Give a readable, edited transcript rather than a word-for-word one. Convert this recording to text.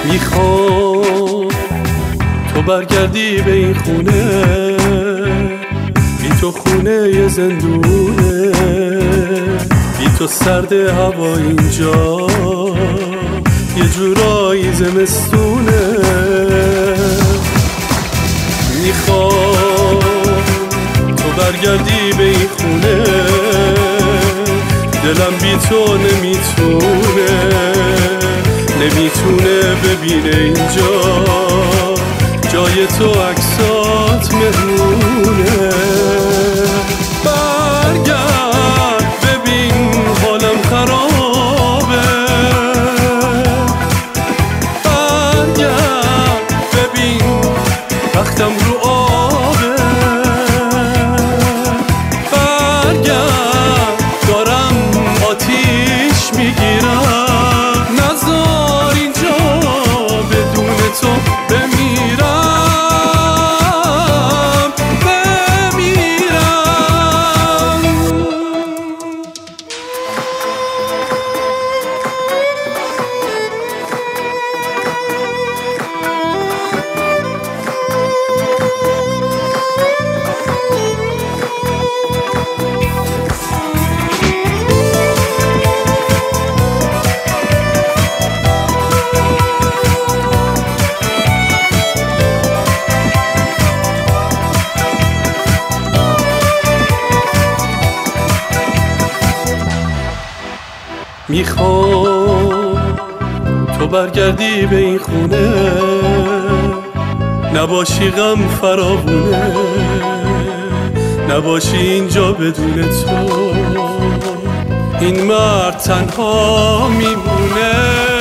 میخوام تو برگردی به این خونه، بی تو خونه یه زندونه، بی تو سرد هوا اینجا یه جورایی زمستونه. میخوام تو برگردی به این خونه، دلم بی تو نمیتونه ببینه اینجا جای تو، عکسات مهمونه. برگرد ببین حالم خرابه، برگرد ببین وقتم رو آبه، برگرد دارم آتیش میگیرم، نذار اینجا بدون تو بمیرم. میخوام تو برگردی به این خونه، نباشی غم فراوونه، نباشی اینجا بدون تو این مرد تنها میمونه.